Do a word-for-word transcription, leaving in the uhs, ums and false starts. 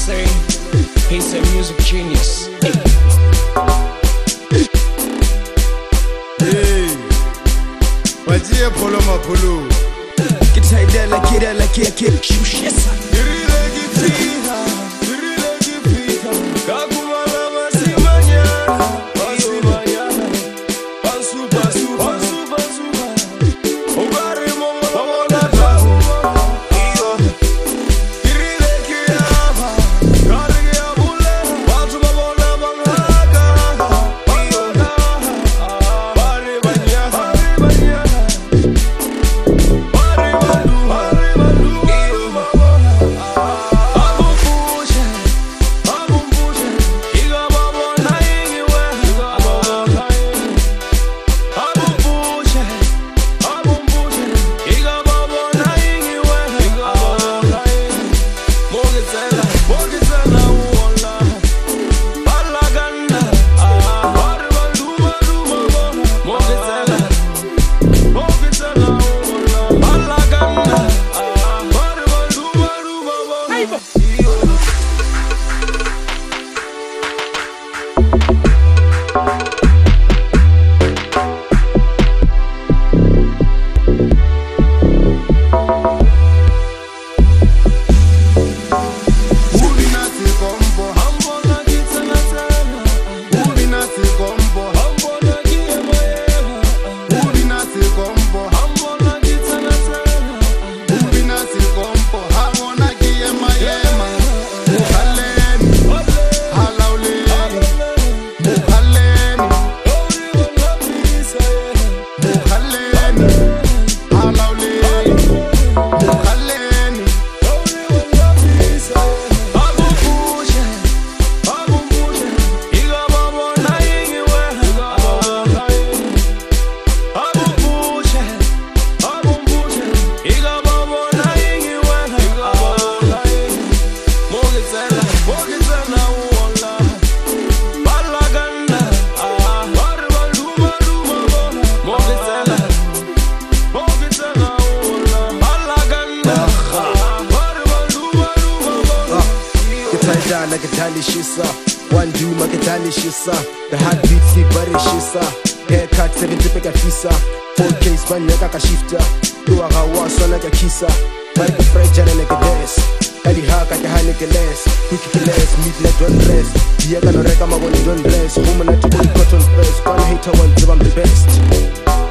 say he's a music genius. Hey, wajie polo mapolo. Kita idela kidela kia kia shushesa. Irile gifika, irile gifika. Kakubala masimanya, masimanya. Basu basu basu basu. Ogari mongo mongo na. Iyo. Irile kiaba, kari kiabule. Basu babona bangaka. Iyo. Bari banya, bari banya. Bari badu, bari badu. Iyo. Abupushe, abupushe. Iga babona ingiwe. Iga babona ingiwe. Abupushe, abupushe. Iga babona ingiwe. Iga babona ingiwe. Mogezela, mogezela uona. Balaganda, ah, bari badu, badu, badu. Mogezela, mogezela uona. Balaganda, ah, bari badu, badu, badu. Iyo. Ubinasi kombo, ambona kitana sana. Ubinasi kombo, ambona kiyemoyema. Ubinasi kombo, ambona kitana sana. Ubinasi kombo, ambona kiyemoyema. Mukhaleni, halauleni, mukhaleni, mukhaleni, halauleni, mukhaleni. Abupushe, abupushe. Iga babona ingiwe. Iga babona ingiwe. Abupushe, abupushe. Iga babona ingiwe. Iga babona ingiwe. Mogezela, mogezela uona. Balaganda, ah, bari badu, badu, badu. Mogezela, mogezela uona. Balaganda, ah, bari badu, badu, badu. Kitandana kitani shisa, one duma kitani shisa. The heartbeat sleep bari shisa. Haircut seventy peka fisa. Four Ks banyaka kashifta. Dua gawa sona kakisa. Mike fragile like a dance. Kadi haka kahani keles. Wiki keles midnight don't rest. Diya kano reka maboni don't rest. Home na tibuli cotton press. One hater one job I'm the best.